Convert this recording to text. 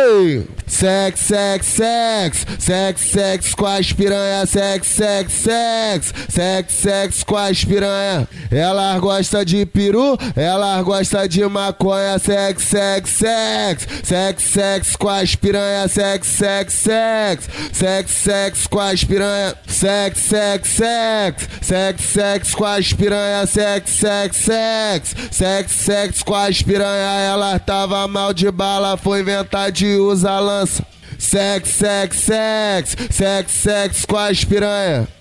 Ei! Sex, sex, sex, sex, sex com as piranha, sex, sex, sex, sex, sex com as piranha. Elas gostam de peru, elas gostam de maconha, sex, sex, sex, sex, sex com as piranha, sex, sex, sex, sex, sex com as piranha, sex, sex, sex, sex, sex com as piranha, sex, sex, sex, sex, sex com as piranha. Ela tava mal de bala, foi inventar de usar lança. Sex, sex, sex, sex, sex com as piranha.